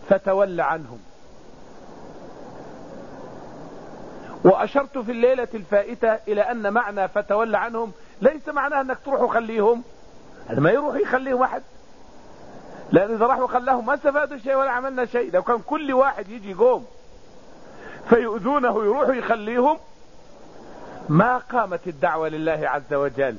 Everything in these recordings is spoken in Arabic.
فتول عنهم. وأشرت في الليلة الفائتة إلى أن معنى فتول عنهم ليس معناه أنك تروح وخليهم، هذا ما يروح يخليهم واحد، لأن إذا راحوا وخلاهم ما استفادوا شيء ولا عملنا شيء. لو كان كل واحد يجي يقوم فيؤذونه يروح يخليهم ما قامت الدعوة لله عز وجل،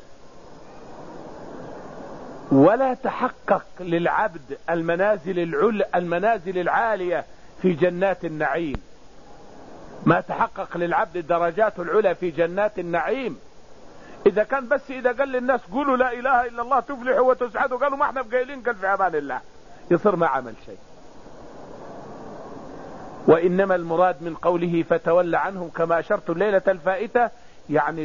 ولا تحقق للعبد المنازل العالية في جنات النعيم، ما تحقق للعبد الدرجات العلى في جنات النعيم. إذا كان بس إذا قال للناس قولوا لا إله إلا الله تفلحوا وتسعدوا، قالوا ما احنا بقايلين، قال في أمان الله، يصير ما عمل شيء. وإنما المراد من قوله فتول عنهم كما أشرت الليلة الفائتة، يعني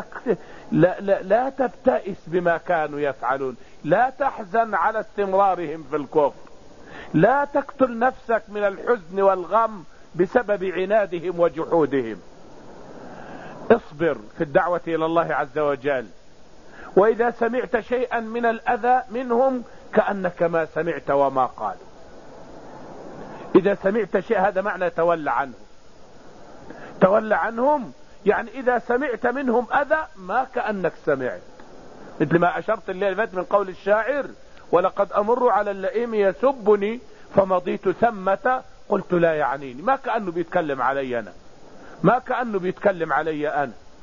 لا تبتئس بما كانوا يفعلون، لا تحزن على استمرارهم في الكفر، لا تقتل نفسك من الحزن والغم بسبب عنادهم وجحودهم. اصبر في الدعوة إلى الله عز وجل، وإذا سمعت شيئا من الأذى منهم كأنك ما سمعت وما قالوا. إذا سمعت شيء، هذا معنى تولى عنهم. تولى عنهم يعني إذا سمعت منهم أذى ما كأنك سمعت، مثل ما أشرت الليلة من قول الشاعر: ولقد أمر على اللئيم يسبني فمضيت ثمة قلت لا يعنيني. ما كأنه بيتكلم علي أنا، ما كأنه بيتكلم علي أنا.